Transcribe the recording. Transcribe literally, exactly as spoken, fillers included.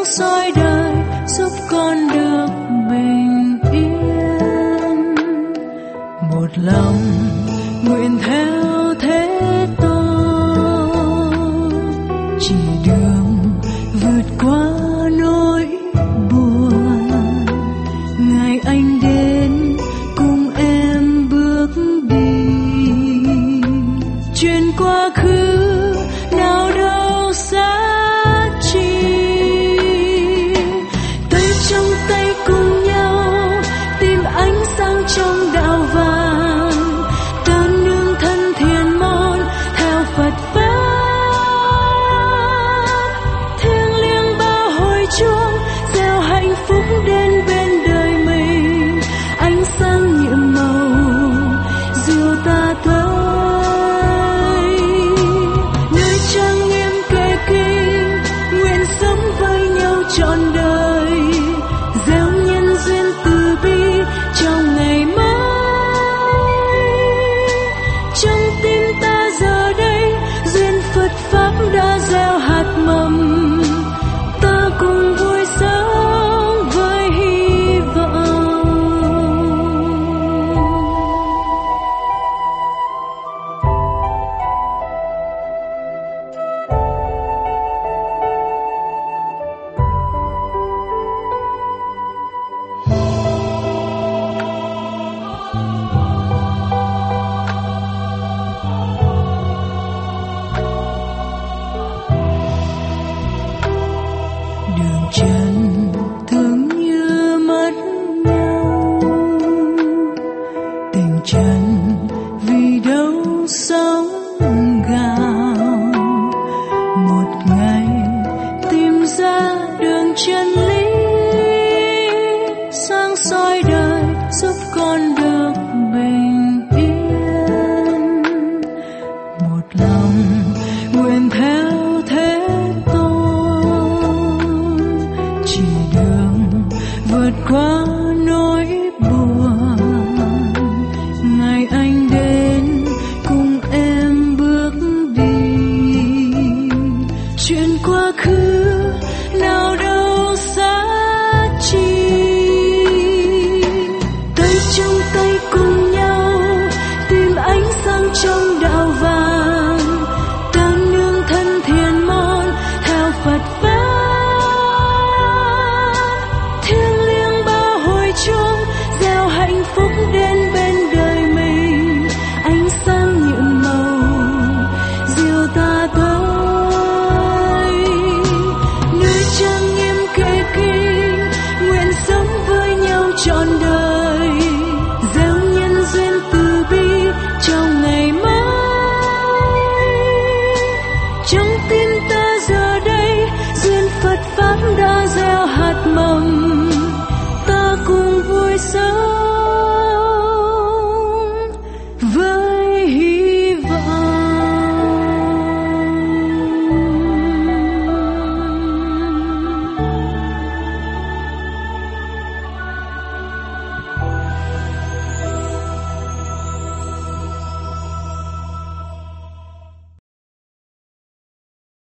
sáng soi đời giúp con được bình yên. Một lòng nguyện theo thế tôi, chỉ đường vượt qua nỗi buồn. Ngày anh đến cùng em bước đi, chuyện quá khứ nào đâu xa chi. Tay trong tay cùng nhau tìm ánh sáng trong đạo vàng, ta nương thân thiền môn theo Phật pháp. Thiêng liêng bao hồi chuông gieo hạnh phúc đến bên đời mình. Ánh sáng nhiệm màu dìu ta tới nơi trang nghiêm kề kinh, nguyện sống với nhau trọn đời, gieo nhân duyên từ bi trong ngày mai. Trong tim ta giờ đây duyên Phật pháp đã gieo hạt mầm, ta cùng vui sống với hy vọng. Đường chân thường như mất nhau, tình chân vì đâu sống gào. Một ngày tìm ra đường chân lý, sáng soi đời giúp con được bình yên. Một lòng nguyện theo thế tôi, chỉ đường vượt qua nỗi buồn. Ngày anh đến cùng em bước đi, chuyện quá khứ nào đâu xa chi. Tay trong tay cùng nhau tìm ánh sáng trong đạo vàng, ta nương thân thiền môn theo Phật pháp. Thiêng liêng bao hồi chuông gieo hạnh phúc đến bên đời mình. Ánh sáng nhiệm màu dìu ta tới nơi trang nghiêm kề kinh, nguyện sống với nhau trọn đời, gieo nhân duyên từ bi trong ngày mai. Trong tim ta giờ đây duyên Phật pháp đã gieo hạt mầm, ta cùng vui sống